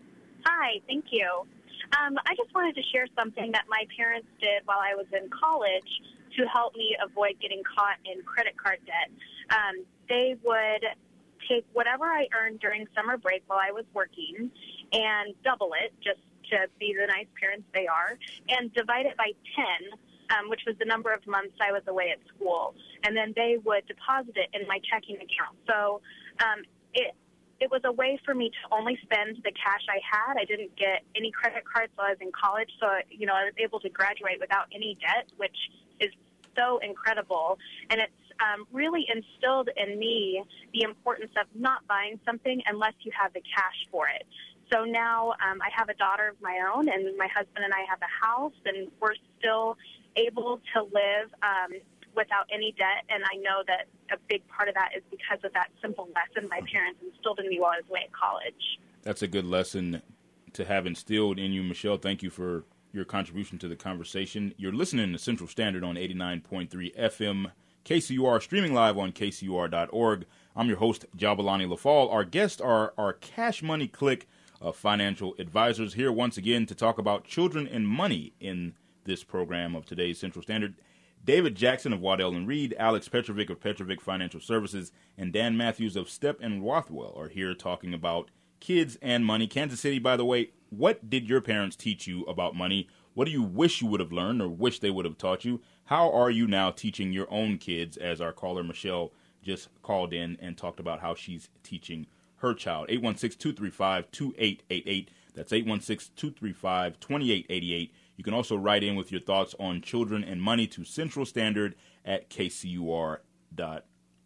Hi, thank you. Um, I just wanted to share something that my parents did while I was in college to help me avoid getting caught in credit card debt. Um, they would take whatever I earned during summer break while I was working and double it, just to be the nice parents they are, and divide it by ten, um, which was the number of months I was away at school. And then they would deposit it in my checking account. So um, it it was a way for me to only spend the cash I had. I didn't get any credit cards while I was in college, so you know I was able to graduate without any debt, which is so incredible. And it's um, really instilled in me the importance of not buying something unless you have the cash for it. So now um, I have a daughter of my own, and my husband and I have a house, and we're still able to live um, without any debt. And I know that a big part of that is because of that simple lesson my parents instilled in me while I was away at college. That's a good lesson to have instilled in you, Michelle. Thank you for your contribution to the conversation. You're listening to Central Standard on eighty-nine point three F M K C U R, streaming live on K C U R dot org. I'm your host, Jabalani Lafall. Our guests are our Cash Money Clique of financial advisors, here once again to talk about children and money in this program of today's Central Standard. David Jackson of Waddell and Reed, Alex Petrovic of Petrovic Financial Services, and Dan Matthews of Step and Rothwell are here talking about kids and money. Kansas City, by the way, what did your parents teach you about money? What do you wish you would have learned or wish they would have taught you? How are you now teaching your own kids, as our caller Michelle just called in and talked about how she's teaching her child? eight one six, two three five, two eight eight eight. That's eight one six, two three five, two eight eight eight. You can also write in with your thoughts on children and money to Central Standard at K C U R dot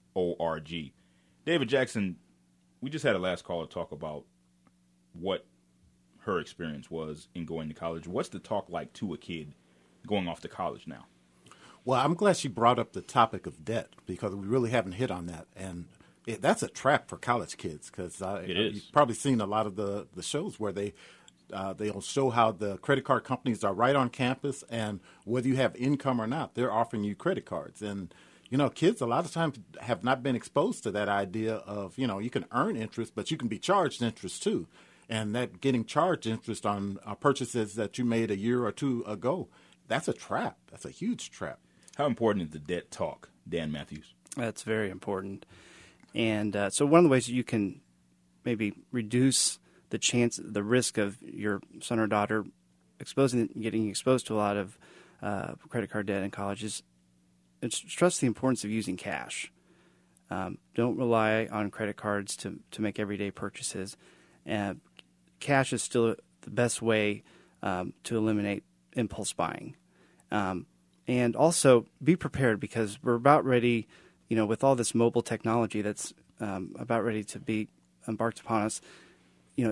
org. David Jackson, we just had a last caller talk about what her experience was in going to college. What's the talk like to a kid going off to college now? Well, I'm glad she brought up the topic of debt because we really haven't hit on that. And it, that's a trap for college kids because uh, you've probably seen a lot of the, the shows where they uh, they'll show how the credit card companies are right on campus, and whether you have income or not, they're offering you credit cards. And, you know, kids a lot of times have not been exposed to that idea of, you know, you can earn interest, but you can be charged interest too. And that getting charged interest on uh, purchases that you made a year or two ago, that's a trap. That's a huge trap. How important is the debt talk, Dan Matthews? That's very important. And uh, so one of the ways you can maybe reduce the chance, the risk of your son or daughter exposing, getting exposed to a lot of uh, credit card debt in college is stress the importance of using cash. Um, don't rely on credit cards to, to make everyday purchases. Uh, cash is still the best way um, to eliminate impulse buying. Um, and also be prepared because we're about ready, you know, with all this mobile technology that's um, about ready to be embarked upon us, you know,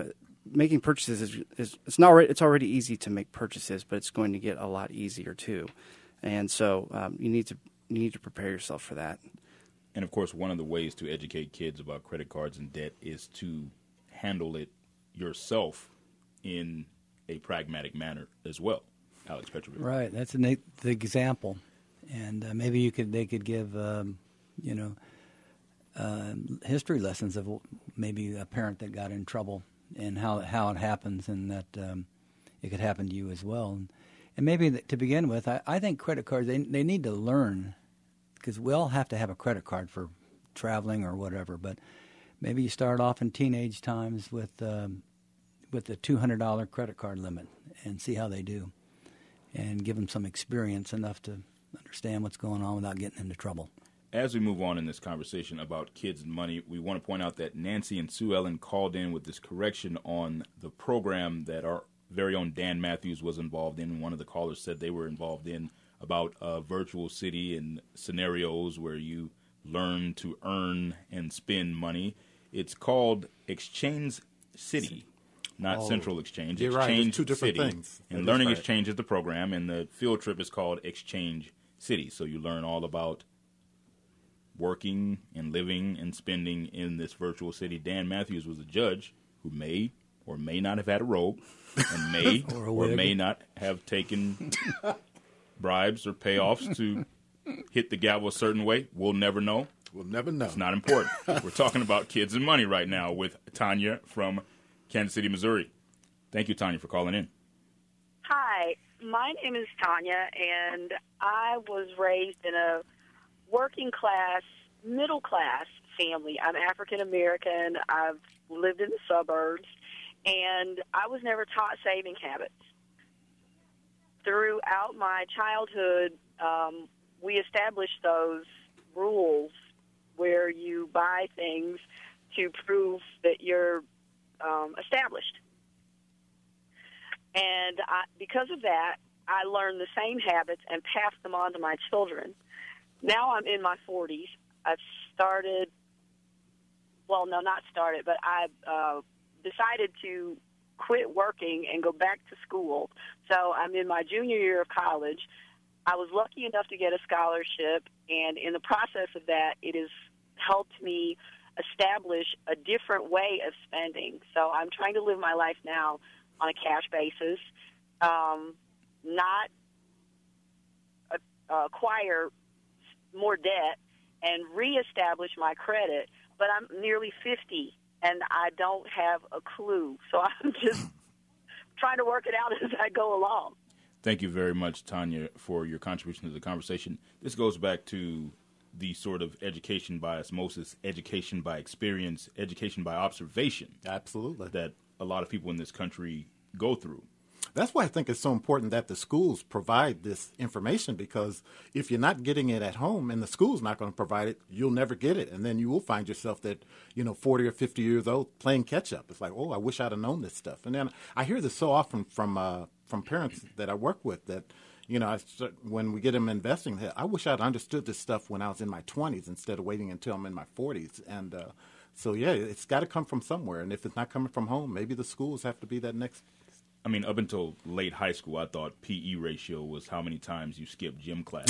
making purchases is, is it's not it's already easy to make purchases, but it's going to get a lot easier too. And so um, you need to you need to prepare yourself for that. And of course, one of the ways to educate kids about credit cards and debt is to handle it yourself in a pragmatic manner as well. Alex Petrovich. Right, that's an, the example, and uh, maybe you could they could give um, you know uh, history lessons of maybe a parent that got in trouble and how how it happens, and that um, it could happen to you as well. And, and maybe th- to begin with, I, I think credit cards they they need to learn, because we all have to have a credit card for traveling or whatever. But maybe you start off in teenage times with um, with the two hundred dollars credit card limit and see how they do, and give them some experience enough to understand what's going on without getting into trouble. As we move on in this conversation about kids and money, we want to point out that Nancy and Sue Ellen called in with this correction on the program that our very own Dan Matthews was involved in. One of the callers said they were involved in about a virtual city and scenarios where you learn to earn and spend money. It's called Exchange City, not oh, Central Exchange. You're Exchange right. It's two different City. things. And That Learning right. Exchange is the program, and the field trip is called Exchange City. So you learn all about working and living and spending in this virtual city. Dan Matthews was a judge who may or may not have had a robe and may or, a or wig. may not have taken bribes or payoffs to hit the gavel a certain way. We'll never know. We'll never know. It's not important. We're talking about kids and money right now with Tanya from Kansas City, Missouri. Thank you, Tanya, for calling in. Hi, my name is Tanya, and I was raised in a working class, middle class family. I'm African American. I've lived in the suburbs, and I was never taught saving habits. Throughout my childhood, um, we established those rules where you buy things to prove that you're um, established. And I, because of that, I learned the same habits and passed them on to my children. Now I'm in my forties. I've started, well, no, not started, but I uh, decided to quit working and go back to school. So I'm in my junior year of college. I was lucky enough to get a scholarship, and in the process of that, it has helped me establish a different way of spending. So I'm trying to live my life now on a cash basis, um, not uh, acquire more debt and reestablish my credit. But I'm nearly fifty, and I don't have a clue. So I'm just trying to work it out as I go along. Thank you very much, Tanya, for your contribution to the conversation. This goes back to the sort of education by osmosis, education by experience, education by observation. Absolutely. That a lot of people in this country go through. That's why I think it's so important that the schools provide this information, because if you're not getting it at home and the school's not going to provide it, you'll never get it. And then you will find yourself that, you know, forty or fifty years old playing catch up. It's like, oh, I wish I'd have known this stuff. And then I hear this so often from uh, from parents that I work with that, you know, I start, when we get them investing, I wish I'd understood this stuff when I was in my twenties instead of waiting until I'm in my forties. And uh, so, yeah, it's got to come from somewhere. And if it's not coming from home, maybe the schools have to be that next. I mean, up until late high school, I thought P E ratio was how many times you skipped gym class.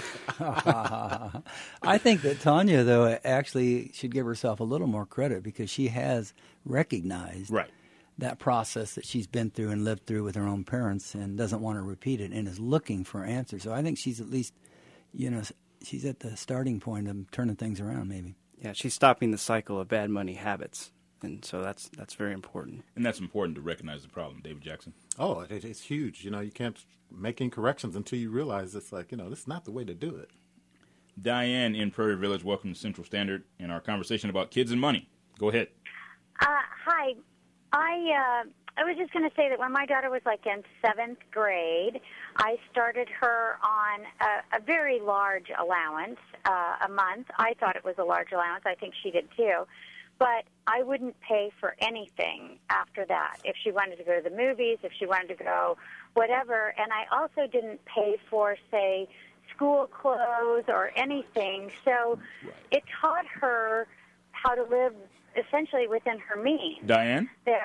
I think that Tanya, though, actually should give herself a little more credit, because she has recognized right. that process that she's been through and lived through with her own parents and doesn't want to repeat it and is looking for answers. So I think she's at least, you know, she's at the starting point of turning things around maybe. Yeah, she's stopping the cycle of bad money habits. And so that's that's very important. And that's important to recognize the problem. David Jackson? Oh, it, it's huge. You know, you can't make any corrections until you realize it's like, you know, this is not the way to do it. Diane in Prairie Village, welcome to Central Standard and our conversation about kids and money. Go ahead. Uh, hi. I uh, I was just going to say that when my daughter was like in seventh grade, I started her on a, a very large allowance uh, a month. I thought it was a large allowance. I think she did too. But I wouldn't pay for anything after that. If she wanted to go to the movies, if she wanted to go whatever. And I also didn't pay for, say, school clothes or anything. So right. it taught her how to live essentially within her means. Diane? There.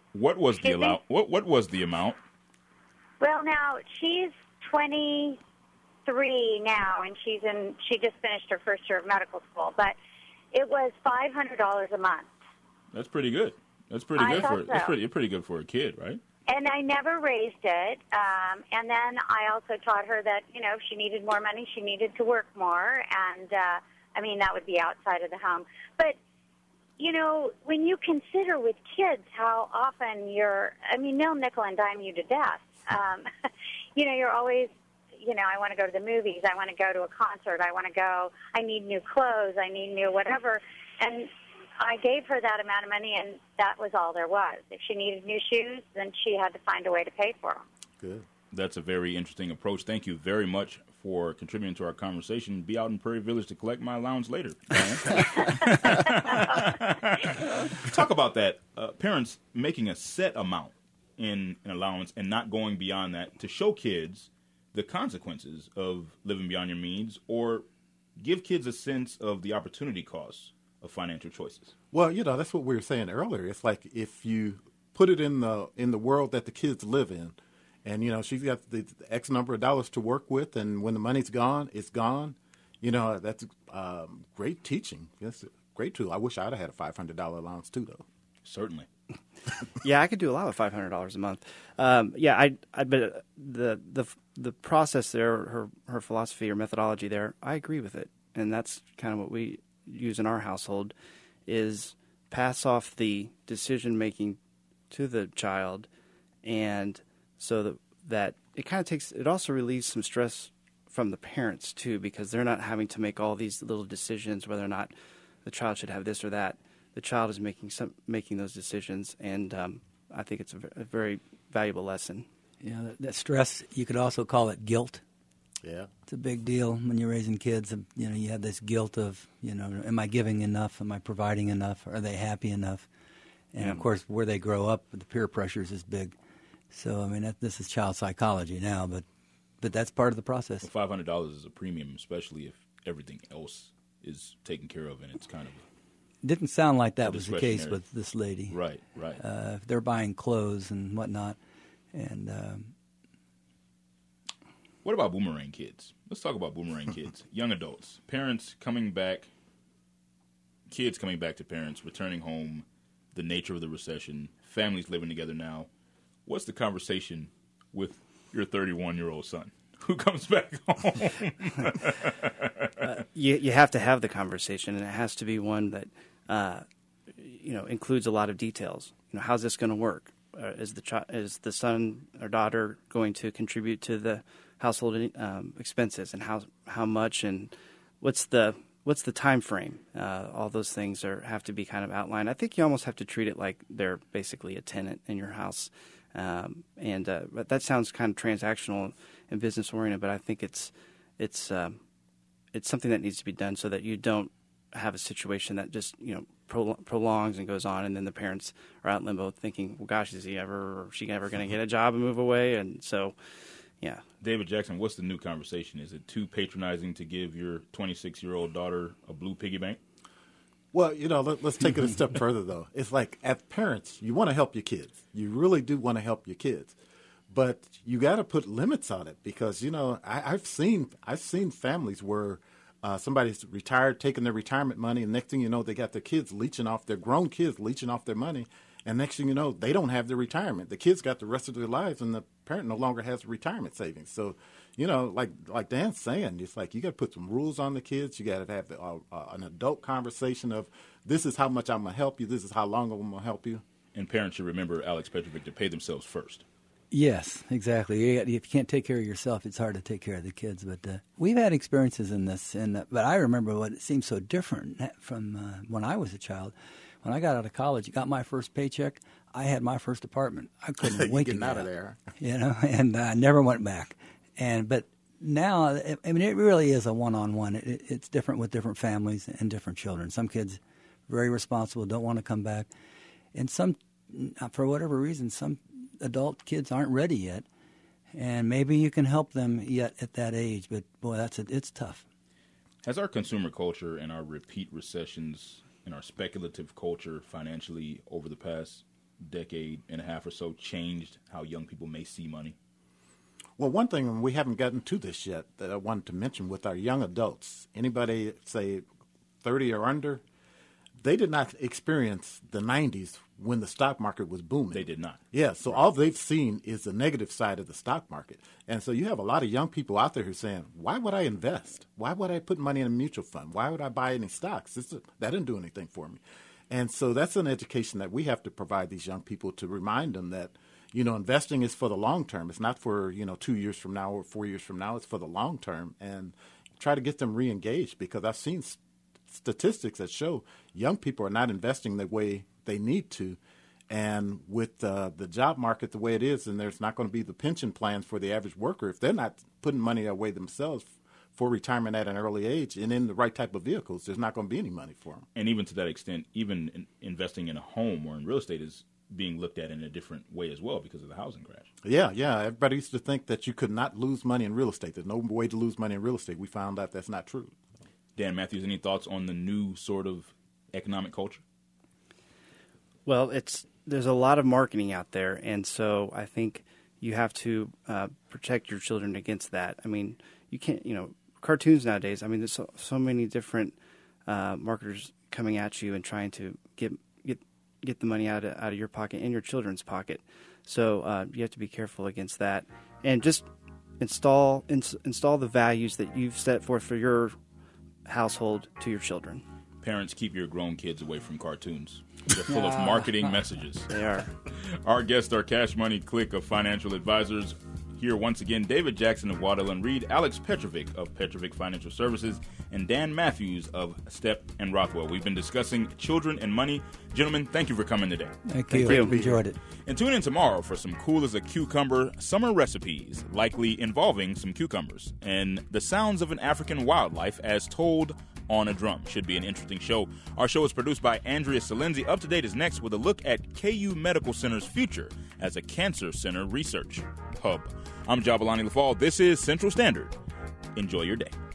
What was the Excuse me? allow? What what was the amount? Well, now she's twenty-three now, and she's in. She just finished her first year of medical school, but it was five hundred dollars a month. That's pretty good. That's pretty I good for thought that's so. pretty pretty good for a kid, right? And I never raised it. Um, and then I also taught her that, you know, if she needed more money, she needed to work more. And, uh, I mean, that would be outside of the home. But, you know, when you consider with kids how often you're, I mean, they'll nickel and dime you to death. Um, you know, you're always, you know, I want to go to the movies. I want to go to a concert. I want to go, I need new clothes. I need new whatever. And I gave her that amount of money, and that was all there was. If she needed new shoes, then she had to find a way to pay for them. Good. That's a very interesting approach. Thank you very much for contributing to our conversation. Be out in Prairie Village to collect my allowance later. Talk about that. Uh, parents making a set amount in an allowance and not going beyond that to show kids the consequences of living beyond your means, or give kids a sense of the opportunity costs of financial choices. Well, you know, that's what we were saying earlier. It's like if you put it in the in the world that the kids live in, and, you know, she's got the X number of dollars to work with, and when the money's gone, it's gone. You know, that's um, great teaching. That's a great tool. I wish I'd have had a five hundred dollars allowance, too, though. Certainly. Yeah, I could do a lot with five hundred dollars a month. Um, yeah, I, I, but the the the process there, her her philosophy or methodology there, I agree with it, and that's kind of what we use in our household, is pass off the decision making to the child, and so that that it kind of takes it also relieves some stress from the parents too, because they're not having to make all these little decisions whether or not the child should have this or that. The child is making some making those decisions, and um, I think it's a, a very valuable lesson. Yeah, that, that stress, you could also call it guilt. Yeah. It's a big deal when you're raising kids. You know, you have this guilt of, you know, am I giving enough? Am I providing enough? Are they happy enough? And, Yeah. of course, where they grow up, the peer pressures is big. So, I mean, that, this is child psychology now, but but that's part of the process. Well, five hundred dollars is a premium, especially if everything else is taken care of, and it's kind of Didn't sound like that was the case discretionary. with this lady. Right, right. Uh, if they're buying clothes and whatnot. And um, What about boomerang kids? Let's talk about boomerang kids. Young adults, parents coming back, kids coming back to parents, returning home, the nature of the recession, families living together now. What's the conversation with your thirty-one-year-old son who comes back home? uh, you you have to have the conversation, and it has to be one that uh, you know includes a lot of details. You know, how's this going to work? Uh, is the chi- is the son or daughter going to contribute to the household um, expenses, and how how much, and what's the what's the time frame? Uh, all those things are have to be kind of outlined. I think you almost have to treat it like they're basically a tenant in your house. Um, and uh, but that sounds kind of transactional and business oriented, but I think it's it's um, it's something that needs to be done so that you don't have a situation that just you know prol- prolongs and goes on, and then the parents are out in limbo thinking, "Well, gosh, is he ever or is she ever going to get a job and move away?" And so, yeah. David Jackson, what's the new conversation? Is it too patronizing to give your twenty-six-year-old daughter a blue piggy bank? Well, you know, let, let's take it a step further, though. It's like, as parents, you want to help your kids. You really do want to help your kids. But you got to put limits on it because, you know, I, I've seen I've seen families where uh, somebody's retired, taking their retirement money, and next thing you know, they got their kids leeching off, their grown kids leeching off their money, and next thing you know, they don't have their retirement. The kids got the rest of their lives, and the parent no longer has retirement savings. So, you know, like like Dan's saying, it's like you got to put some rules on the kids. You got to have uh, uh, an adult conversation of this is how much I'm going to help you. This is how long I'm going to help you. And parents should remember, Alex Petrovic, to pay themselves first. Yes, exactly. If you can't take care of yourself, it's hard to take care of the kids. But uh, we've had experiences in this, and uh, but I remember what it seemed so different from uh, when I was a child. When I got out of college, got my first paycheck, I had my first apartment. I couldn't wait to Getting get out of there. You know, and I never went back. And but now, I mean, it really is a one-on-one. It, it's different with different families and different children. Some kids very responsible, don't want to come back, and some, for whatever reason, some adult kids aren't ready yet, and maybe you can help them yet at that age. But boy, that's a, it's tough. Has our consumer culture and our repeat recessions and our speculative culture financially over the past decade and a half or so changed how young people may see money? Well, one thing, and we haven't gotten to this yet, that I wanted to mention with our young adults, anybody, say, thirty or under, they did not experience the nineties when the stock market was booming. They did not. Yeah, so all they've seen is the negative side of the stock market. And so you have a lot of young people out there who are saying, why would I invest? Why would I put money in a mutual fund? Why would I buy any stocks? This, that didn't do anything for me. And so that's an education that we have to provide these young people to remind them that, you know, investing is for the long term. It's not for, you know, two years from now or four years from now. It's for the long term. And try to get them re-engaged, because I've seen st- statistics that show young people are not investing the way they need to. And with uh, the job market the way it is, and there's not going to be the pension plans for the average worker, if they're not putting money away themselves for retirement at an early age and in the right type of vehicles, there's not going to be any money for them. And even to that extent, even in investing in a home or in real estate is being looked at in a different way as well because of the housing crash. Yeah, yeah. Everybody used to think that you could not lose money in real estate. There's no way to lose money in real estate. We found out that's not true. Dan Matthews, any thoughts on the new sort of economic culture? Well, it's there's a lot of marketing out there, and so I think you have to uh, protect your children against that. I mean, you can't, you know, cartoons nowadays, I mean, there's so, so many different uh, marketers coming at you and trying to get get get the money out of, out of your pocket and your children's pocket. So uh, you have to be careful against that, and just install ins- install the values that you've set forth for your household to your children. Parents, keep your grown kids away from cartoons. They're full of marketing messages. They are. Our guests are Cash Money Clique of Financial Advisors. Here once again, David Jackson of Waddell and Reed, Alex Petrovic of Petrovic Financial Services, and Dan Matthews of Step and Rothwell. We've been discussing children and money. Gentlemen, thank you for coming today. Thank you. Thank you. Enjoyed it. And tune in tomorrow for some cool as a cucumber summer recipes, likely involving some cucumbers, and the sounds of an African wildlife as told on a drum. Should be an interesting show. Our show is produced by Andrea Salenzi. Up to Date is next with a look at K U Medical Center's future as a cancer center research hub. I'm Jabalani Lafall. This is Central Standard. Enjoy your day.